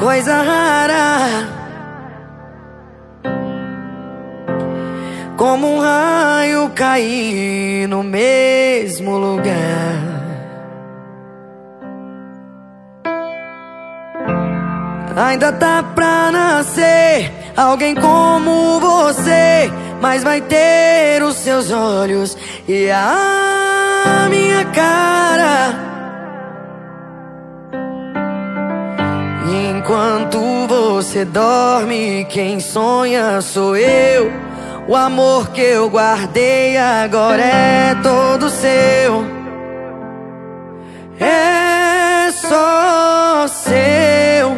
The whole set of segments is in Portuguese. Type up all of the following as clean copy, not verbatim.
coisa rara, como um raio cair no mesmo lugar. Ainda tá pra nascer alguém como você, mas vai ter os seus olhos e a minha cara. Enquanto você dorme, quem sonha sou eu. O amor que eu guardei agora é todo seu. É só seu.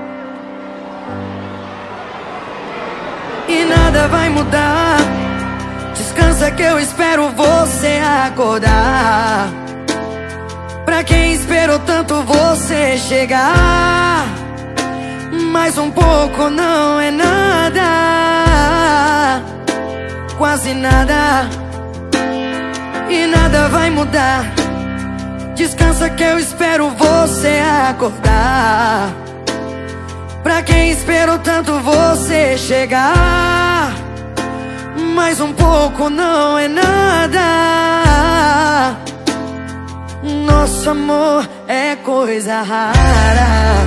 E nada vai mudar. Descansa que eu espero você acordar. Pra quem esperou tanto você chegar, mais um pouco não é nada, quase nada. E nada vai mudar. Descansa que eu espero você acordar. Pra quem esperou tanto você chegar, mais um pouco não é nada. Nosso amor é coisa rara.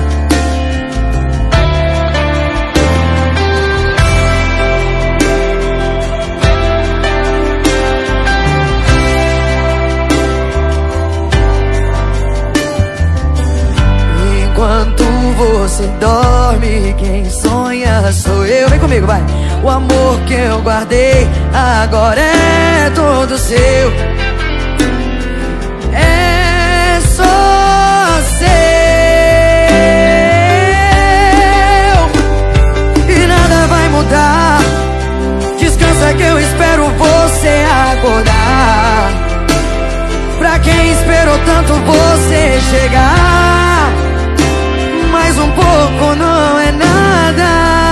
Enquanto você dorme, quem sonha sou eu. Vem comigo, vai. O amor que eu guardei agora é todo seu. É só seu. E nada vai mudar. Descansa que eu espero você acordar. Pra quem esperou tanto você chegar, mais um pouco não é nada,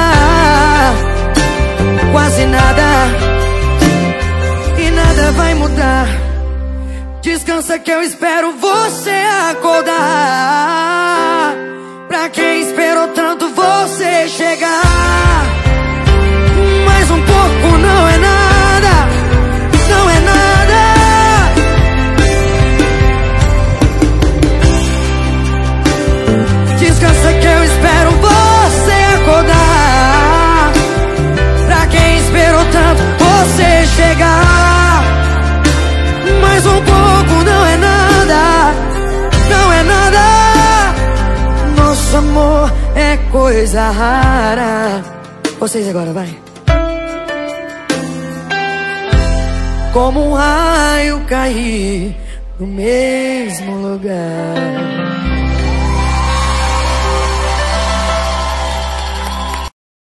quase nada. E nada vai mudar. Descansa que eu espero você acordar. Pra quem esperou tanto você chegar, mais um pouco não é nada, não é nada. Descansa que eu espero você acordar. Pra quem esperou tanto você chegar, mais um pouco não é nada, não é nada. Nosso amor é coisa rara. Vocês agora, vai. Como um raio cair no mesmo lugar.